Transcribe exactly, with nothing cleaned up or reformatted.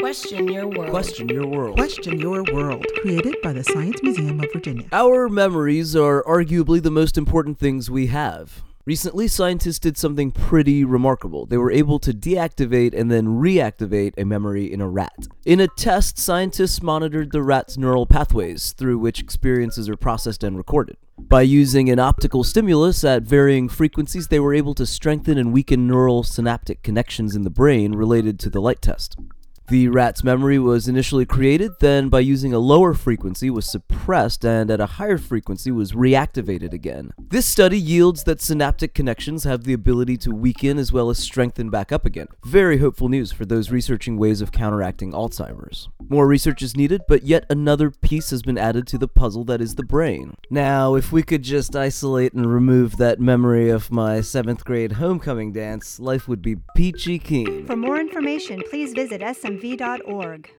Question your world. Question your world. Question your world. Created by the Science Museum of Virginia. Our memories are arguably the most important things we have. Recently, scientists did something pretty remarkable. They were able to deactivate and then reactivate a memory in a rat. In a test, scientists monitored the rat's neural pathways through which experiences are processed and recorded. By using an optical stimulus at varying frequencies, they were able to strengthen and weaken neural synaptic connections in the brain related to the light test. The rat's memory was initially created, then by using a lower frequency was suppressed, and at a higher frequency was reactivated again. This study yields that synaptic connections have the ability to weaken as well as strengthen back up again. Very hopeful news for those researching ways of counteracting Alzheimer's. More research is needed, but yet another piece has been added to the puzzle that is the brain. Now, if we could just isolate and remove that memory of my seventh grade homecoming dance, life would be peachy keen. For more information, please visit S M V dot org.